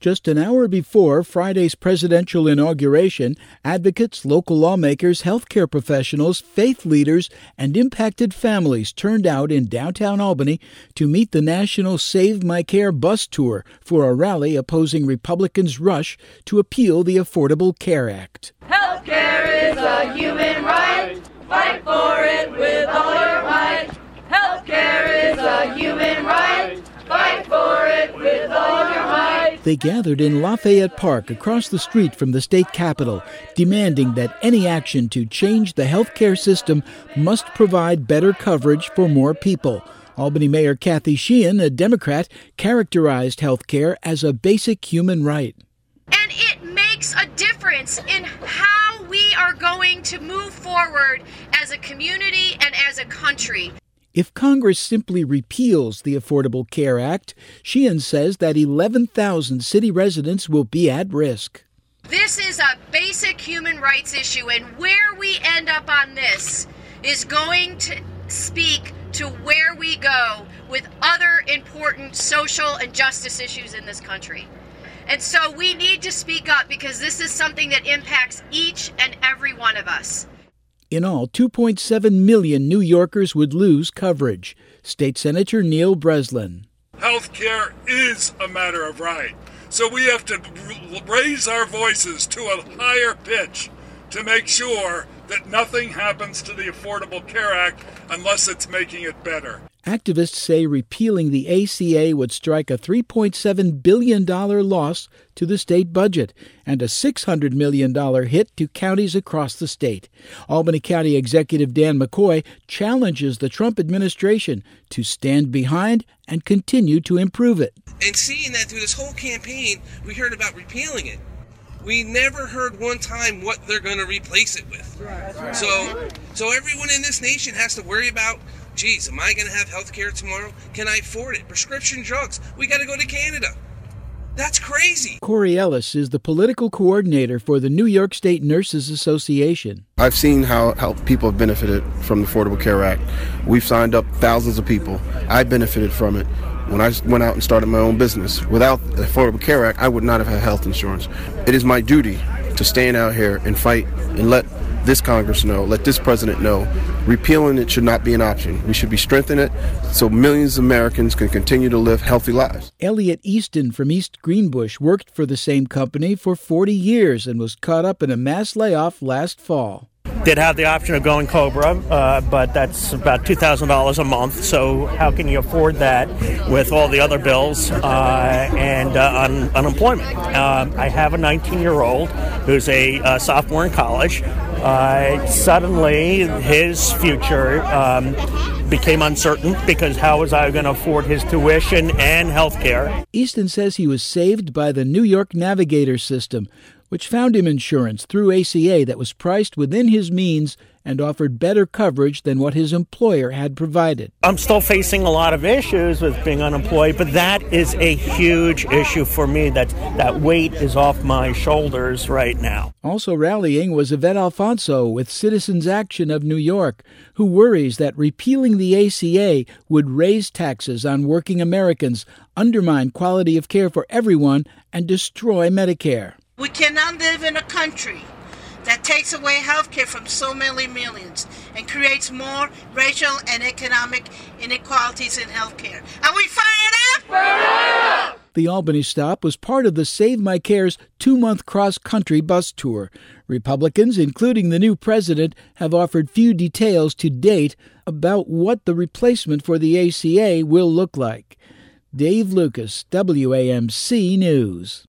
Just an hour before Friday's presidential inauguration, advocates, local lawmakers, healthcare professionals, faith leaders, and impacted families turned out in downtown Albany to meet the national Save My Care bus tour for a rally opposing Republicans' rush to appeal the Affordable Care Act. Healthcare is a human right. Fight for it with all your might. Healthcare is a human right. Fight for it with all your might. They gathered in Lafayette Park across the street from the state capitol, demanding that any action to change the health care system must provide better coverage for more people. Albany Mayor Kathy Sheehan, a Democrat, characterized health care as a basic human right. And it makes a difference in how we are going to move forward as a community and as a country. If Congress simply repeals the Affordable Care Act, Sheehan says that 11,000 city residents will be at risk. This is a basic human rights issue, and where we end up on this is going to speak to where we go with other important social and justice issues in this country. And so we need to speak up because this is something that impacts each and every one of us. In all, 2.7 million New Yorkers would lose coverage. State Senator Neil Breslin. Health care is a matter of right. So we have to raise our voices to a higher pitch to make sure that nothing happens to the Affordable Care Act unless it's making it better. Activists say repealing the ACA would strike a $3.7 billion loss to the state budget and a $600 million hit to counties across the state. Albany County Executive Dan McCoy challenges the Trump administration to stand behind and continue to improve it. And seeing that through this whole campaign, we heard about repealing it. We never heard one time what they're going to replace it with. Right. So everyone in this nation has to worry about, geez, am I going to have health care tomorrow? Can I afford it? Prescription drugs. We got to go to Canada. That's crazy. Corey Ellis is the political coordinator for the New York State Nurses Association. I've seen how people have benefited from the Affordable Care Act. We've signed up thousands of people. I benefited from it when I went out and started my own business. Without the Affordable Care Act, I would not have had health insurance. It is my duty to stand out here and fight and let this Congress know, let this president know, repealing it should not be an option. We should be strengthening it so millions of Americans can continue to live healthy lives. Elliot Easton from East Greenbush worked for the same company for 40 years and was caught up in a mass layoff last fall. Did have the option of going COBRA, but that's about $2,000 a month. So how can you afford that with all the other bills and unemployment? I have a 19-year-old who's a sophomore in college. Suddenly, his future became uncertain because how was I going to afford his tuition and health care? Easton says he was saved by the New York Navigator system, which found him insurance through ACA that was priced within his means and offered better coverage than what his employer had provided. I'm still facing a lot of issues with being unemployed, but that is a huge issue for me. That weight is off my shoulders right now. Also rallying was Yvette Alfonso with Citizens Action of New York, who worries that repealing the ACA would raise taxes on working Americans, undermine quality of care for everyone, and destroy Medicare. We cannot live in a country that takes away health care from so many millions and creates more racial and economic inequalities in health care. Are we fired up? Fired up! The Albany stop was part of the Save My Care's 2-month cross-country bus tour. Republicans, including the new president, have offered few details to date about what the replacement for the ACA will look like. Dave Lucas, WAMC News.